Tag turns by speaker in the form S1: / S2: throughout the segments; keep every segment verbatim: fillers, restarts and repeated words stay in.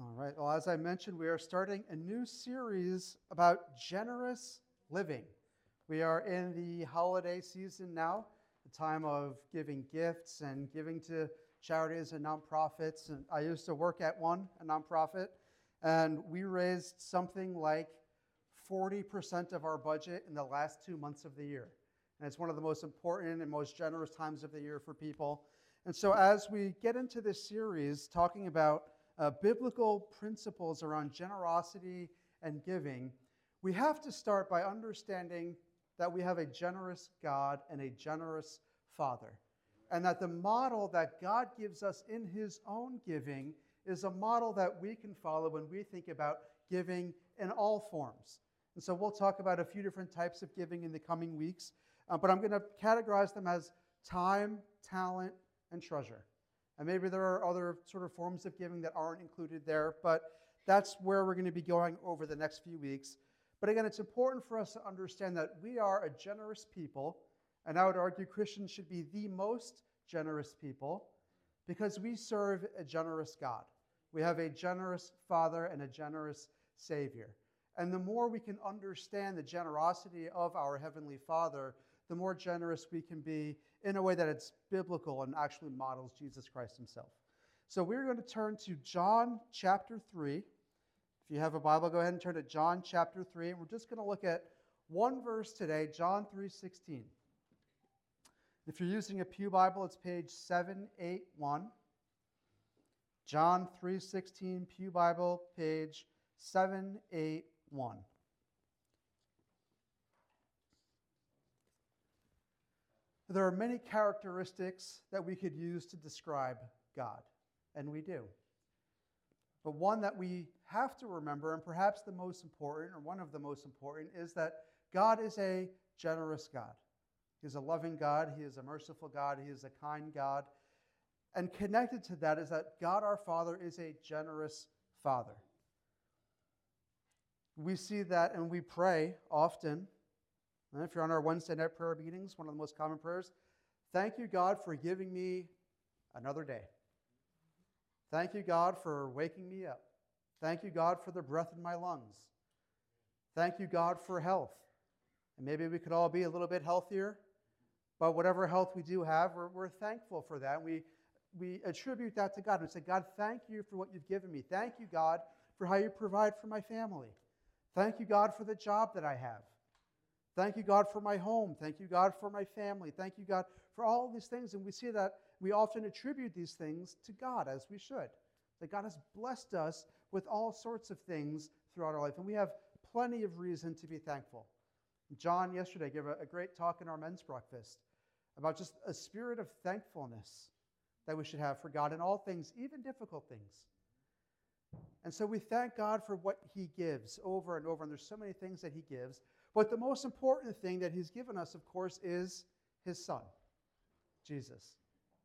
S1: All right. Well, as I mentioned, we are starting a new series about generous living. We are in the holiday season now, the time of giving gifts and giving to charities and nonprofits. And I used to work at one, a nonprofit, and we raised something like forty percent of our budget in the last two months of the year. And it's one of the most important and most generous times of the year for people. And so as we get into this series talking about Uh, biblical principles around generosity and giving, we have to start by understanding that we have a generous God and a generous Father. And that the model that God gives us in His own giving is a model that we can follow when we think about giving in all forms. And so we'll talk about a few different types of giving in the coming weeks, uh, but I'm going to categorize them as time, talent, and treasure. And maybe there are other sort of forms of giving that aren't included there, but that's where we're going to be going over the next few weeks. But again, it's important for us to understand that we are a generous people, and I would argue Christians should be the most generous people because we serve a generous God. We have a generous Father and a generous Savior. And the more we can understand the generosity of our Heavenly Father, the more generous we can be in a way that it's biblical and actually models Jesus Christ Himself. So we're going to turn to John chapter three. If you have a Bible, go ahead and turn to John chapter three. And we're just going to look at one verse today, John three sixteen. If you're using a Pew Bible, it's page seven eighty-one. John three sixteen, Pew Bible, page seven eighty-one. There are many characteristics that we could use to describe God, and we do. But one that we have to remember, and perhaps the most important, or one of the most important, is that God is a generous God. He is a loving God. He is a merciful God. He is a kind God. And connected to that is that God our Father is a generous Father. We see that and we pray often. And if you're on our Wednesday night prayer meetings, one of the most common prayers, thank you, God, for giving me another day. Thank you, God, for waking me up. Thank you, God, for the breath in my lungs. Thank you, God, for health. And maybe we could all be a little bit healthier, but whatever health we do have, we're, we're thankful for that. We, we attribute that to God. We say, God, thank you for what you've given me. Thank you, God, for how you provide for my family. Thank you, God, for the job that I have. Thank you, God, for my home. Thank you, God, for my family. Thank you, God, for all of these things. And we see that we often attribute these things to God, as we should. That God has blessed us with all sorts of things throughout our life. And we have plenty of reason to be thankful. John yesterday gave a, a great talk in our men's breakfast about just a spirit of thankfulness that we should have for God in all things, even difficult things. And so we thank God for what He gives over and over. And there's so many things that He gives. But the most important thing that He's given us, of course, is His Son, Jesus.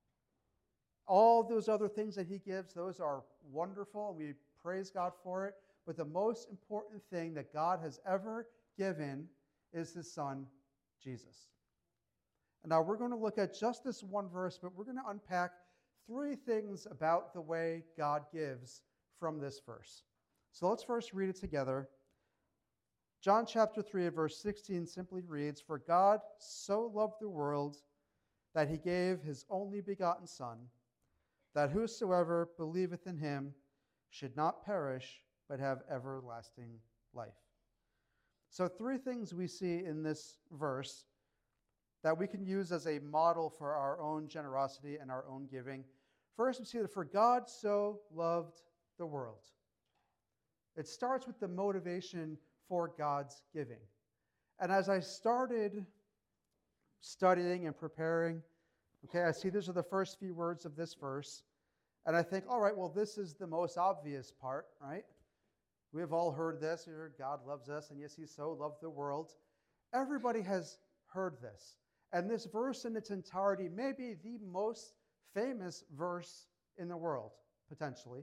S1: All those other things that He gives, those are wonderful, and we praise God for it. But the most important thing that God has ever given is His Son, Jesus. And now we're going to look at just this one verse, but we're going to unpack three things about the way God gives from this verse. So let's first read it together. John chapter three, verse sixteen simply reads, "For God so loved the world that He gave His only begotten Son, that whosoever believeth in Him should not perish, but have everlasting life." So three things we see in this verse that we can use as a model for our own generosity and our own giving. First, we see that for God so loved the world. It starts with the motivation for God's giving. And as I started studying and preparing, okay, I see these are the first few words of this verse, and I think, all right, well, this is the most obvious part, right? We have all heard this, God loves us, and yes, He so loved the world. Everybody has heard this. And this verse in its entirety may be the most famous verse in the world, potentially.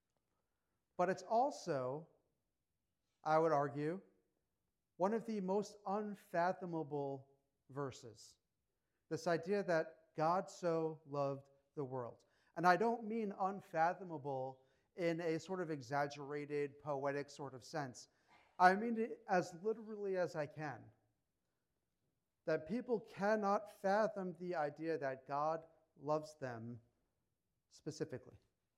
S1: But it's also, I would argue, one of the most unfathomable verses. This idea that God so loved the world. And I don't mean unfathomable in a sort of exaggerated, poetic sort of sense. I mean it as literally as I can. That people cannot fathom the idea that God loves them specifically.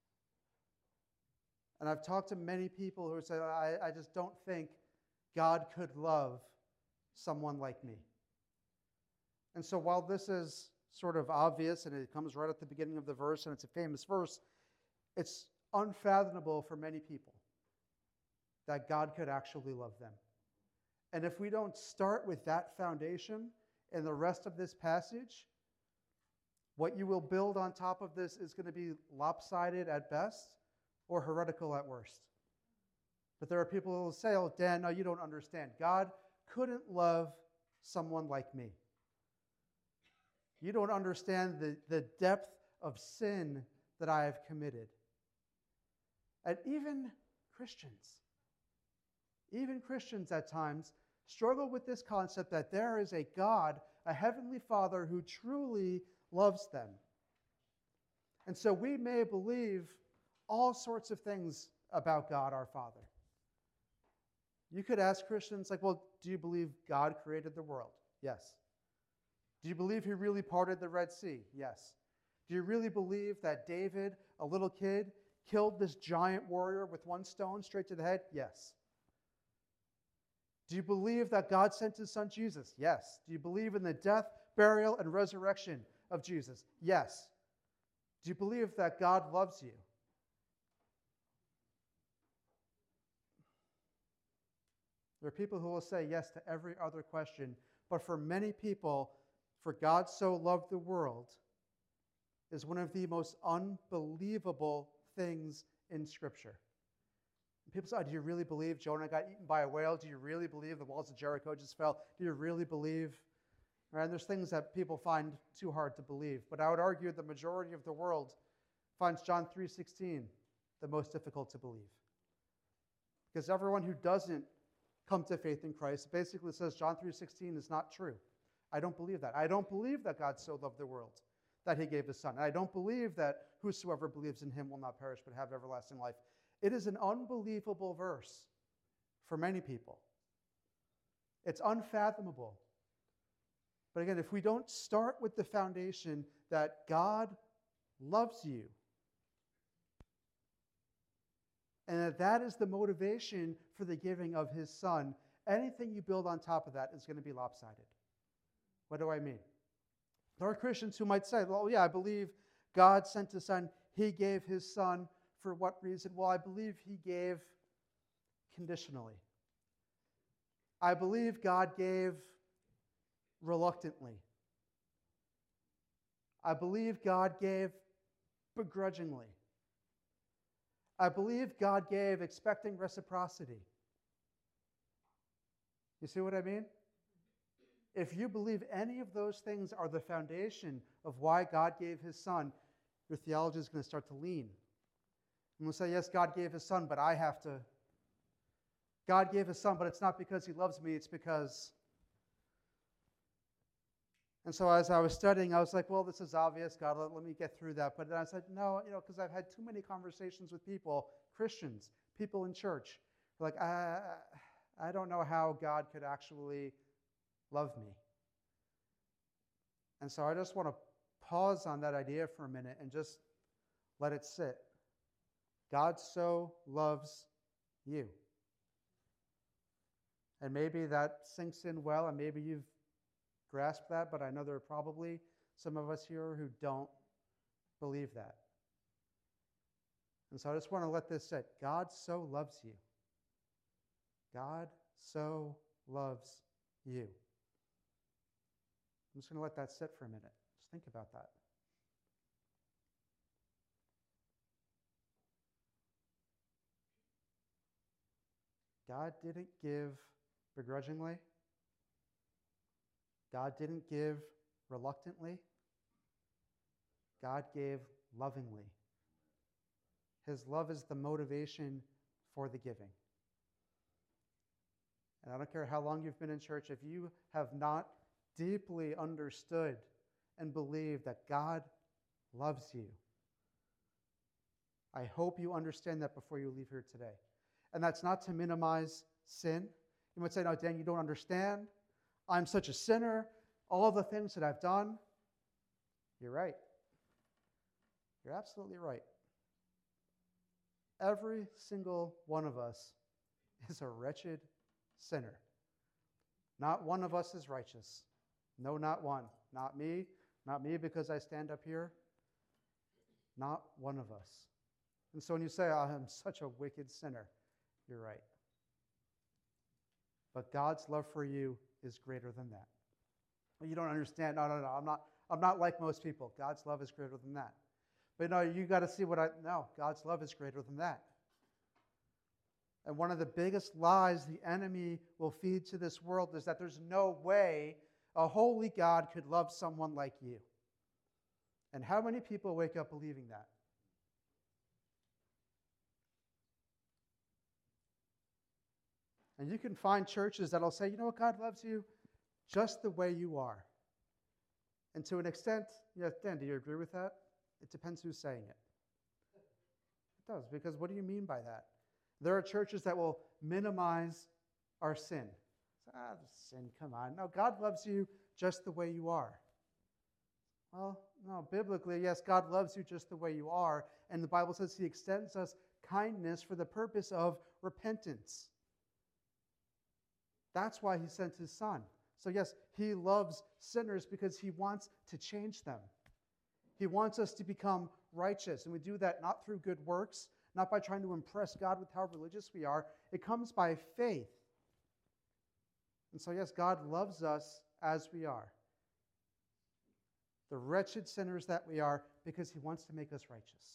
S1: And I've talked to many people who say, I, I just don't think God could love someone like me. And so while this is sort of obvious, and it comes right at the beginning of the verse, and it's a famous verse, it's unfathomable for many people that God could actually love them. And if we don't start with that foundation in the rest of this passage, what you will build on top of this is going to be lopsided at best or heretical at worst. But there are people who will say, oh, Dan, no, you don't understand. God couldn't love someone like me. You don't understand the, the depth of sin that I have committed. And even Christians, even Christians at times struggle with this concept that there is a God, a heavenly Father, who truly loves them. And so we may believe all sorts of things about God our Father. You could ask Christians, like, well, do you believe God created the world? Yes. Do you believe he really parted the Red Sea? Yes. Do you really believe that David, a little kid, killed this giant warrior with one stone straight to the head? Yes. Do you believe that God sent his son Jesus? Yes. Do you believe in the death, burial, and resurrection of Jesus? Yes. Do you believe that God loves you? There are people who will say yes to every other question, but for many people, for God so loved the world is one of the most unbelievable things in Scripture. People say, oh, do you really believe Jonah got eaten by a whale? Do you really believe the walls of Jericho just fell? Do you really believe? Right? And there's things that people find too hard to believe. But I would argue the majority of the world finds John three sixteen the most difficult to believe. Because everyone who doesn't come to faith in Christ basically says John three sixteen is not true. I don't believe that. I don't believe that God so loved the world that he gave his son. And I don't believe that whosoever believes in him will not perish but have everlasting life. It is an unbelievable verse for many people. It's unfathomable. But again, if we don't start with the foundation that God loves you, and that that is the motivation for the giving of his son, anything you build on top of that is going to be lopsided. What do I mean? There are Christians who might say, well, yeah, I believe God sent his son. He gave his son for what reason? Well, I believe he gave conditionally. I believe God gave reluctantly. I believe God gave begrudgingly. I believe God gave expecting reciprocity. You see what I mean? If you believe any of those things are the foundation of why God gave his son, your theology is going to start to lean. And we'll say, yes, God gave his son, but I have to. God gave his son, but it's not because he loves me, it's because. And so as I was studying, I was like, well, this is obvious, God, let, let me get through that. But then I said, no, you know, because I've had too many conversations with people, Christians, people in church, like, I, I don't know how God could actually love me. And so I just want to pause on that idea for a minute and just let it sit. God so loves you. And maybe that sinks in well, and maybe you've grasped that, but I know there are probably some of us here who don't believe that. And so I just want to let this sit. God so loves you. God so loves you. I'm just going to let that sit for a minute. Just think about that. God didn't give begrudgingly. God didn't give reluctantly. God gave lovingly. His love is the motivation for the giving. And I don't care how long you've been in church, if you have not deeply understood and believed that God loves you, I hope you understand that before you leave here today. And that's not to minimize sin. You might say, no, Dan, you don't understand. I'm such a sinner. All the things that I've done. You're right. You're absolutely right. Every single one of us is a wretched sinner. Not one of us is righteous. No, not one. Not me. Not me because I stand up here. Not one of us. And so when you say, oh, I'm such a wicked sinner, you're right. But God's love for you is greater than that. You don't understand. No, no, no. I'm not, I'm not like most people. God's love is greater than that. But no, you got to see what I, no, God's love is greater than that. And one of the biggest lies the enemy will feed to this world is that there's no way a holy God could love someone like you. And how many people wake up believing that? And you can find churches that'll say, you know what, God loves you just the way you are. And to an extent, yeah, Dan, do you agree with that? It depends who's saying it. It does, because what do you mean by that? There are churches that will minimize our sin. Ah, sin, come on. No, God loves you just the way you are. Well, no, biblically, yes, God loves you just the way you are. And the Bible says he extends us kindness for the purpose of repentance. That's why he sent his son. So yes, he loves sinners because he wants to change them. He wants us to become righteous. And we do that not through good works, not by trying to impress God with how religious we are. It comes by faith. And so yes, God loves us as we are. The wretched sinners that we are, because he wants to make us righteous.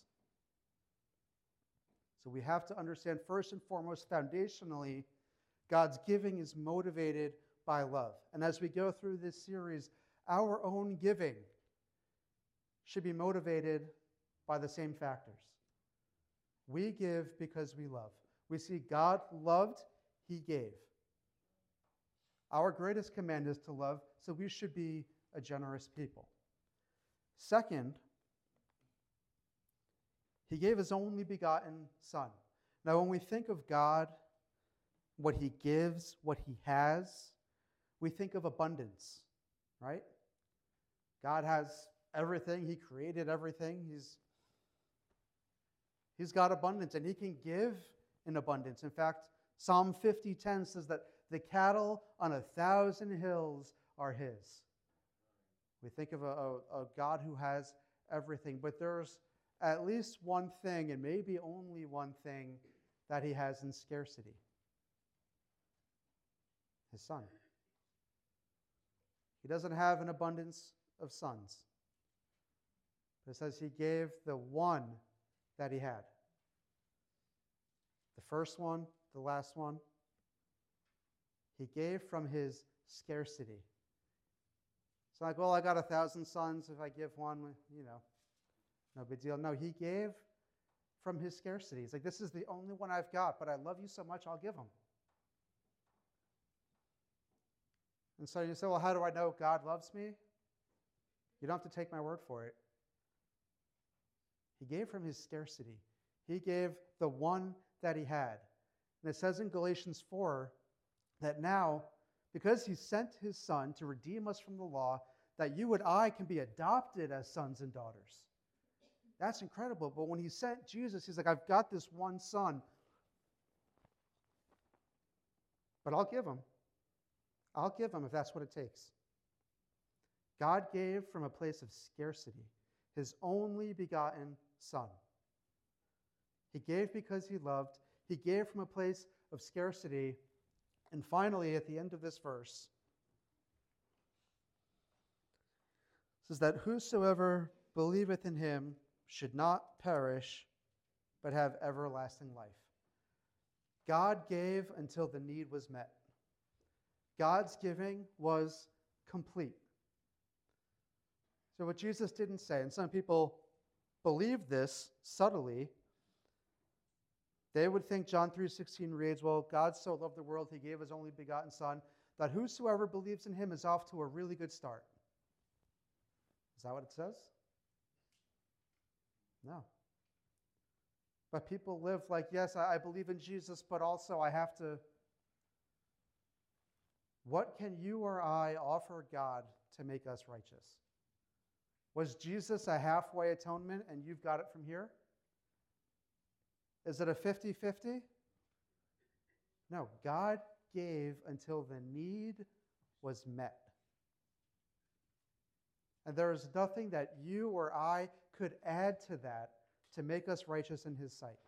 S1: So we have to understand, first and foremost, foundationally, God's giving is motivated by love. And as we go through this series, our own giving should be motivated by the same factors. We give because we love. We see God loved, he gave. Our greatest command is to love, so we should be a generous people. Second, he gave his only begotten Son. Now, when we think of God, what he gives, what he has, we think of abundance, right? God has everything. He created everything. He's, he's got abundance, and he can give in abundance. In fact, Psalm fifty ten says that the cattle on a thousand hills are his. We think of a, a, a God who has everything, but there's at least one thing, and maybe only one thing, that he has in scarcity. His Son. He doesn't have an abundance of sons. But it says he gave the one that he had. The first one, the last one. He gave from his scarcity. It's like, well, I got a thousand sons. If I give one, you know, no big deal. No, he gave from his scarcity. He's like, this is the only one I've got, but I love you so much, I'll give him. And so you say, well, how do I know God loves me? You don't have to take my word for it. He gave from his scarcity. He gave the one that he had. And it says in Galatians four that now, because he sent his Son to redeem us from the law, that you and I can be adopted as sons and daughters. That's incredible. But when he sent Jesus, he's like, I've got this one Son, but I'll give him. I'll give him if that's what it takes. God gave from a place of scarcity his only begotten Son. He gave because he loved. He gave from a place of scarcity. And finally, at the end of this verse, it says that whosoever believeth in him should not perish, but have everlasting life. God gave until the need was met. God's giving was complete. So what Jesus didn't say, and some people believe this subtly, they would think John three sixteen reads, well, God so loved the world, he gave his only begotten Son, that whosoever believes in him is off to a really good start. Is that what it says? No. But people live like, yes, I, I believe in Jesus, but also I have to. What can you or I offer God to make us righteous? Was Jesus a halfway atonement and you've got it from here? Is it a fifty-fifty? No, God gave until the need was met. And there is nothing that you or I could add to that to make us righteous in his sight.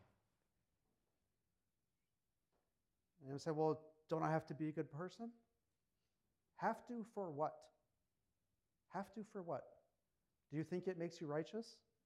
S1: And you say, well, don't I have to be a good person? Have to for what? Have to for what? Do you think it makes you righteous?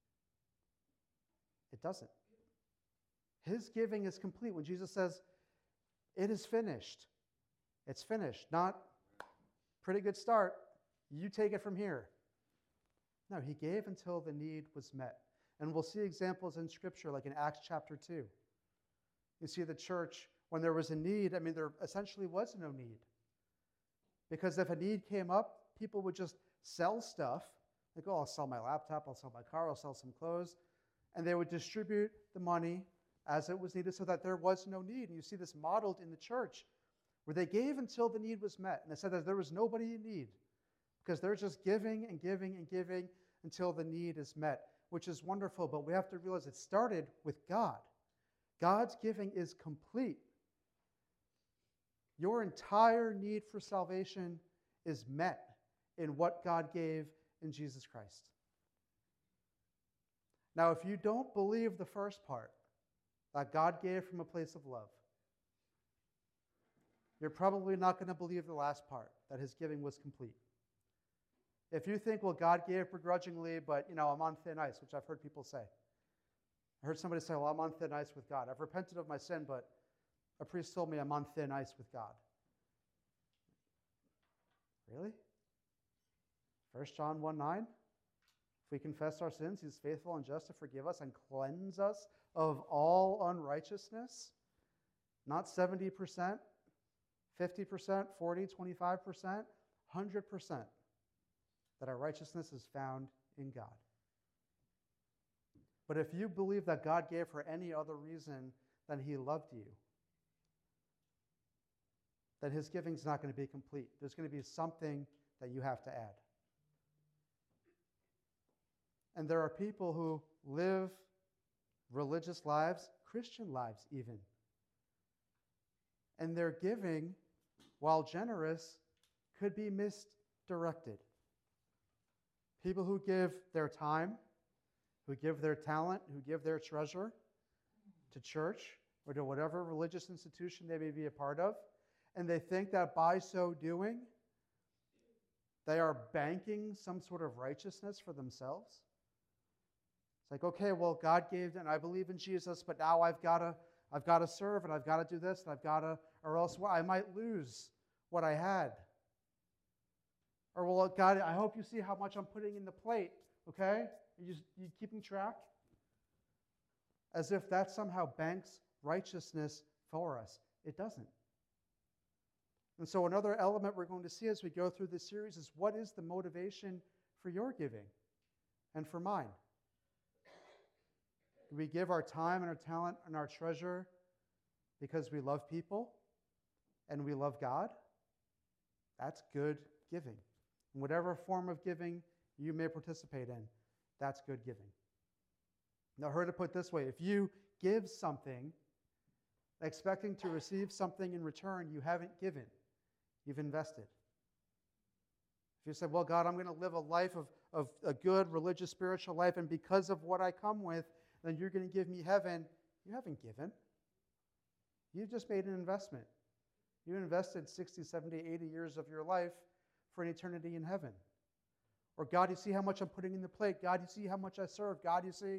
S1: It doesn't. His giving is complete. When Jesus says, it is finished, it's finished. Not pretty good start, you take it from here. No, he gave until the need was met. And we'll see examples in Scripture, like in Acts chapter two. You see the church, when there was a need, I mean, there essentially was no need. Because if a need came up, people would just sell stuff. Like, oh, I'll sell my laptop, I'll sell my car, I'll sell some clothes. And they would distribute the money as it was needed so that there was no need. And you see this modeled in the church, where they gave until the need was met. And they said that there was nobody in need, because they're just giving and giving and giving until the need is met, which is wonderful. But we have to realize it started with God. God's giving is complete. Your entire need for salvation is met in what God gave in Jesus Christ. Now, if you don't believe the first part, that God gave from a place of love, you're probably not going to believe the last part, that his giving was complete. If you think, well, God gave begrudgingly, but, you know, I'm on thin ice, which I've heard people say. I heard somebody say, well, I'm on thin ice with God. I've repented of my sin, but a priest told me I'm on thin ice with God. Really? First John one nine? If we confess our sins, he's faithful and just to forgive us and cleanse us of all unrighteousness. Not seventy percent, fifty percent, forty, twenty-five percent, one hundred percent. That our righteousness is found in God. But if you believe that God gave for any other reason than he loved you, then his giving is not going to be complete. There's going to be something that you have to add. And there are people who live religious lives, Christian lives even. And their giving, while generous, could be misdirected. People who give their time, who give their talent, who give their treasure to church or to whatever religious institution they may be a part of, and they think that by so doing, they are banking some sort of righteousness for themselves. It's like, okay, well, God gave, and I believe in Jesus, but now I've got to, I've got to serve, and I've got to do this, and I've got to, or else well, I might lose what I had. Or, well, God, I hope you see how much I'm putting in the plate, okay? Are you, you keeping track? As if that somehow banks righteousness for us. It doesn't. And so another element we're going to see as we go through this series is, what is the motivation for your giving and for mine? Do we give our time and our talent and our treasure because we love people and we love God? That's good giving. In whatever form of giving you may participate in, that's good giving. Now, I heard it put this way: if you give something expecting to receive something in return, you haven't given, you've invested. If you said, well, God, I'm going to live a life of, of a good religious, spiritual life, and because of what I come with, then you're going to give me heaven, you haven't given. You just made an investment. You invested sixty, seventy, eighty years of your life for an eternity in heaven. Or, God, you see how much I'm putting in the plate. God, you see how much I serve. God, you see.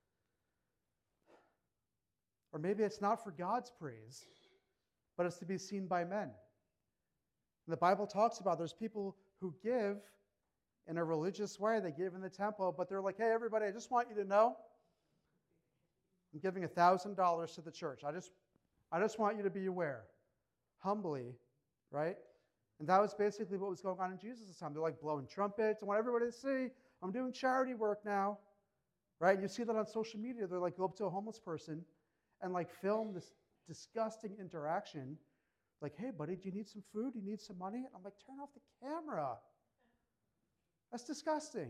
S1: Or maybe it's not for God's praise, but it's to be seen by men. And the Bible talks about there's people who give in a religious way. They give in the temple, but they're like, hey, everybody, I just want you to know I'm giving one thousand dollars to the church. I just, I just want you to be aware. Humbly, right? And that was basically what was going on in Jesus' time. They're like blowing trumpets. I want everybody to see, I'm doing charity work now. Right? You see that on social media. They're like, go up to a homeless person and like film this disgusting interaction. Like, hey, buddy, do you need some food? Do you need some money? And I'm like, turn off the camera. That's disgusting.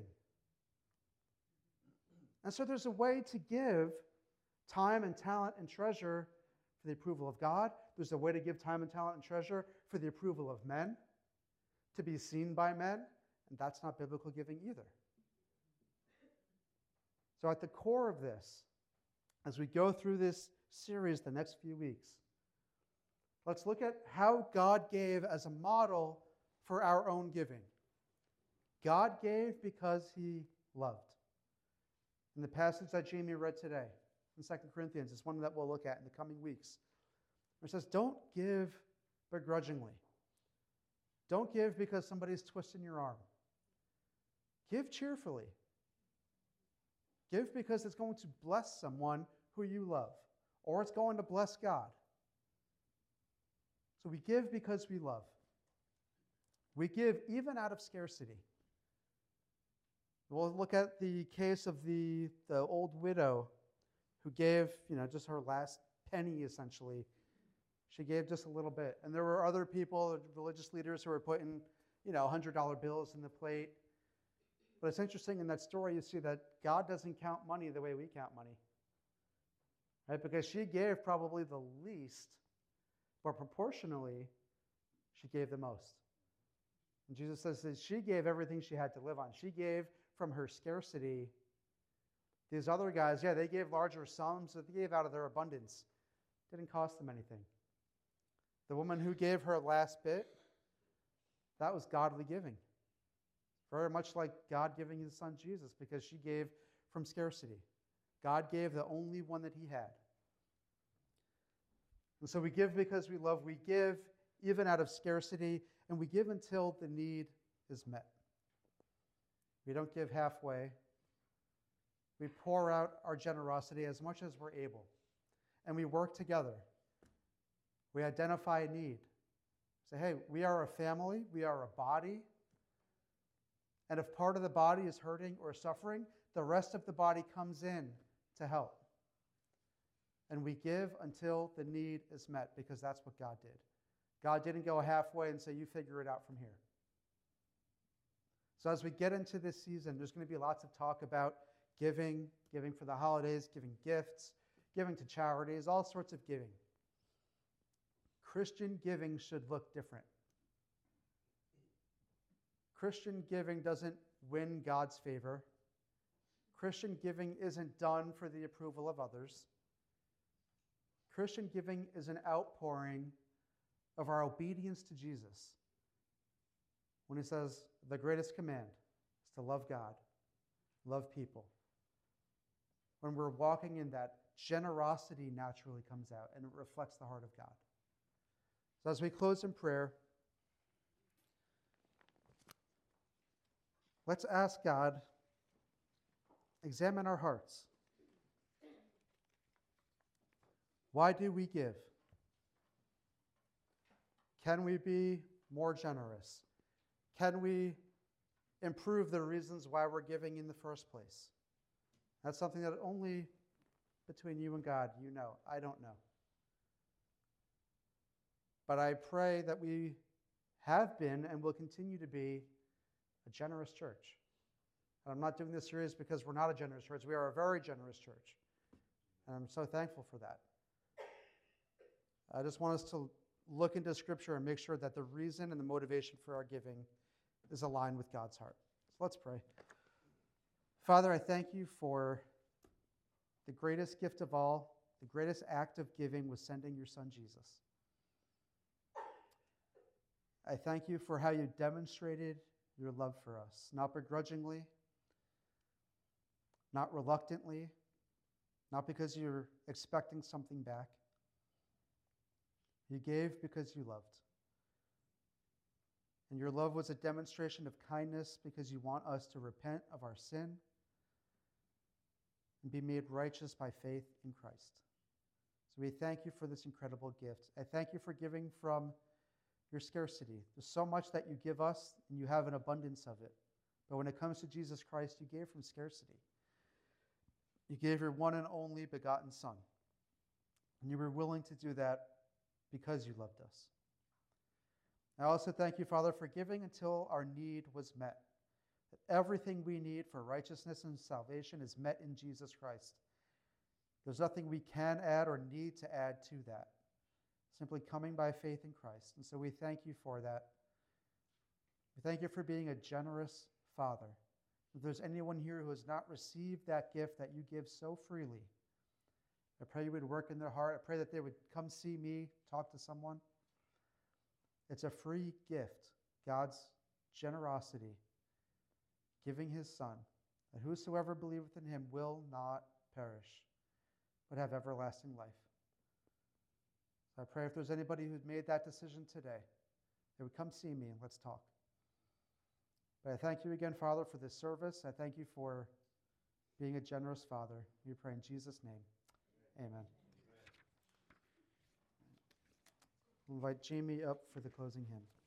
S1: And so there's a way to give time and talent and treasure for the approval of God. There's a way to give time and talent and treasure for the approval of men, to be seen by men, and that's not biblical giving either. So at the core of this, as we go through this series the next few weeks, let's look at how God gave as a model for our own giving. God gave because he loved. In the passage that Jamie read today, in Second Corinthians, is one that we'll look at in the coming weeks. It says, don't give begrudgingly. Don't give because somebody's twisting your arm. Give cheerfully. Give because it's going to bless someone who you love, or it's going to bless God. So we give because we love. We give even out of scarcity. We'll look at the case of the, the old widow who gave, you know, just her last penny, essentially. She gave just a little bit. And there were other people, religious leaders, who were putting, you know, one hundred dollar bills in the plate. But it's interesting in that story, you see that God doesn't count money the way we count money. Right? Because she gave probably the least, but proportionally, she gave the most. And Jesus says that she gave everything she had to live on. She gave from her scarcity. These other guys, yeah, they gave larger sums, but they gave out of their abundance. It didn't cost them anything. The woman who gave her last bit, that was godly giving. Very much like God giving his son Jesus, because she gave from scarcity. God gave the only one that he had. And so we give because we love. We give even out of scarcity, and we give until the need is met. We don't give halfway. We pour out our generosity as much as we're able. And we work together. We identify a need. Say, hey, we are a family. We are a body. And if part of the body is hurting or suffering, the rest of the body comes in to help. And we give until the need is met, because that's what God did. God didn't go halfway and say, you figure it out from here. So as we get into this season, there's going to be lots of talk about giving, giving for the holidays, giving gifts, giving to charities, all sorts of giving. Christian giving should look different. Christian giving doesn't win God's favor. Christian giving isn't done for the approval of others. Christian giving is an outpouring of our obedience to Jesus. When he says, the greatest command is to love God, love people. When we're walking in that, generosity naturally comes out and it reflects the heart of God. So as we close in prayer, let's ask God, examine our hearts. Why do we give? Can we be more generous? Can we improve the reasons why we're giving in the first place? That's something that only between you and God, you know. I don't know. But I pray that we have been and will continue to be a generous church. And I'm not doing this series because we're not a generous church. We are a very generous church. And I'm so thankful for that. I just want us to look into Scripture and make sure that the reason and the motivation for our giving is aligned with God's heart. So let's pray. Father, I thank you for the greatest gift of all. The greatest act of giving was sending your son Jesus. I thank you for how you demonstrated your love for us, not begrudgingly, not reluctantly, not because you're expecting something back. You gave because you loved. And your love was a demonstration of kindness because you want us to repent of our sin and be made righteous by faith in Christ. So we thank you for this incredible gift. I thank you for giving from your scarcity. There's so much that you give us, and you have an abundance of it. But when it comes to Jesus Christ, you gave from scarcity. You gave your one and only begotten Son. And you were willing to do that because you loved us. I also thank you, Father, for giving until our need was met. That everything we need for righteousness and salvation is met in Jesus Christ. There's nothing we can add or need to add to that. Simply coming by faith in Christ. And so we thank you for that. We thank you for being a generous Father. If there's anyone here who has not received that gift that you give so freely, I pray you would work in their heart. I pray that they would come see me, talk to someone. It's a free gift, God's generosity, giving his Son, that whosoever believeth in him will not perish, but have everlasting life. So I pray if there's anybody who's made that decision today, they would come see me and let's talk. But I thank you again, Father, for this service. I thank you for being a generous Father. We pray in Jesus' name. Amen. Amen. We'll invite Jamie up for the closing hymn.